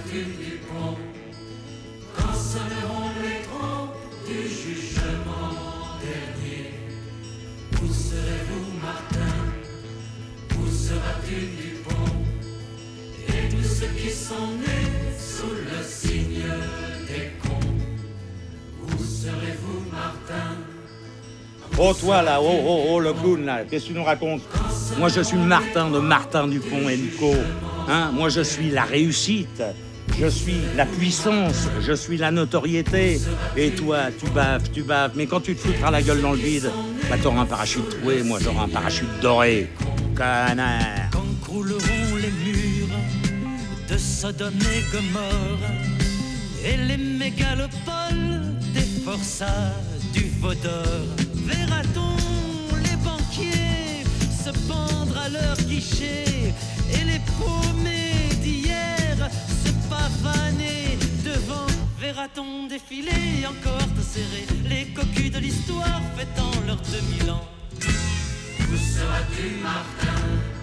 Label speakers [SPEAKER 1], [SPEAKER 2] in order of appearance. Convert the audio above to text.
[SPEAKER 1] seras-tu du pont quand sonneront les troncs du jugement dernier? Où serez-vous, Martin? Où seras-tu du pont? Et tous ceux qui sont nés sous le signe des cons, où serez-vous, Martin?
[SPEAKER 2] Oh toi là, oh le clown là, qu'est-ce que tu nous racontes? Moi je suis Martin de Martin Dupont et Co. Hein, moi je suis la réussite, je suis la puissance, je suis la notoriété. Et toi, tu baves, mais quand tu te foutras la gueule dans le vide, bah t'auras un parachute troué, moi j'aurai un parachute doré. Canard.
[SPEAKER 3] Quand crouleront les murs de Sodome et Gomorre et les mégalopoles des forçats du Vaudor, verra-t-on les banquiers se pendre à leur guichet et les paumés d'hier se pavaner devant? Verra-t-on défiler encore te serrer les cocus de l'histoire fêtant leurs 2000 ans?
[SPEAKER 1] Où seras-tu, Martin?